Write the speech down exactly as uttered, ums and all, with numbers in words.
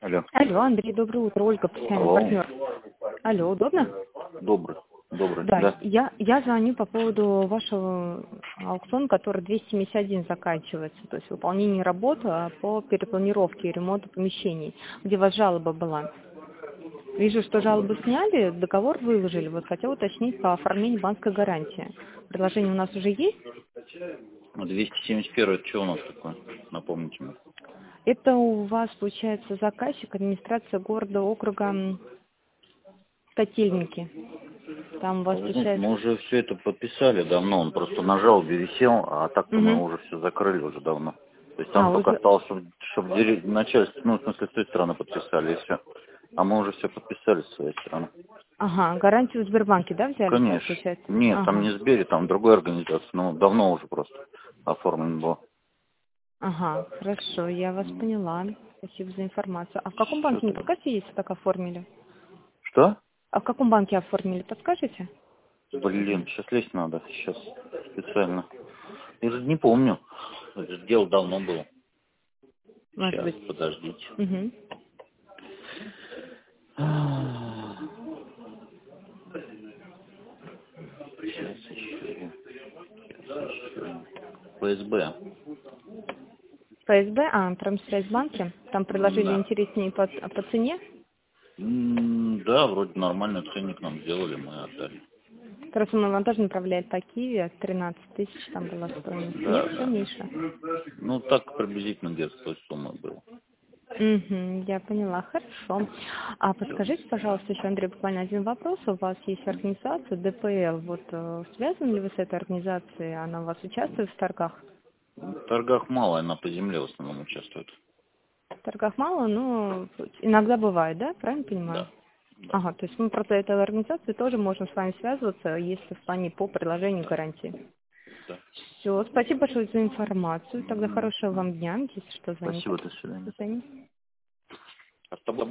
Алло. Алло, Андрей, доброе утро. Ольга, постоянный Алло. партнер. Алло, удобно? Добрый. Добрый. Да, Да. я, я звоню по поводу вашего аукциона, который двести семьдесят один заканчивается, то есть выполнение работы а, по перепланировке и ремонту помещений, где у вас жалоба была. Вижу, что жалобу сняли, договор выложили. Вот хотел уточнить по оформлению банковской гарантии. Предложение у нас уже есть? двести семьдесят один, это что у нас такое? Напомните мне. Это у вас, получается, заказчик, администрация города, округа м, Котельники. Там у А вас, вы знаете, получается... мы уже все это подписали давно, он просто на жалобе висел, а так-то мы Угу. уже все закрыли уже давно. То есть там А, только уже... осталось, чтобы, чтобы начальство, ну, в смысле, с той стороны подписали, и все. А мы уже все подписали с своей стороны. Ага, гарантию в Сбербанке, да, взяли сейчас, Конечно. получается? Нет, там Ага. не Сбере, там другой организации, но давно уже просто оформлено было. Ага, хорошо, я вас поняла. Спасибо за информацию. А в каком банке, не Что-то... подскажете, если так оформили? Что? А в каком банке оформили, подскажете? Блин, сейчас лезть надо, сейчас специально. Я же не помню. Это же дело давно было. Может Сейчас, быть. подождите. Угу. Сейчас еще. Сейчас еще. ФСБ. ФСБ, а, Промсвязьбанке. Там предложили Да. интереснее по, по цене. М, Да, вроде нормальный ценник нам сделали, мы отдали. Просто мы вам тоже направляли по Киеве, тринадцать тысяч там была стоимость. Нет, Да, все, да. Миша. Ну, так приблизительно где-то той суммы было. Угу, я поняла, хорошо. А подскажите, пожалуйста, еще, Андрей, буквально один вопрос. У вас есть организация Д П Л. Вот э, связаны ли вы с этой организацией? Она у вас участвует в торгах? В торгах мало, она по земле в основном участвует. В торгах мало, но иногда бывает, да? Правильно понимаю? Да. Да. Ага, то есть мы просто этой организации тоже можем с вами связываться, если в плане по предложению гарантии. Да. Все, спасибо большое за информацию. Тогда М, хорошего вам дня. Если что, звоните. Спасибо, до До свидания. свидания. А с тобой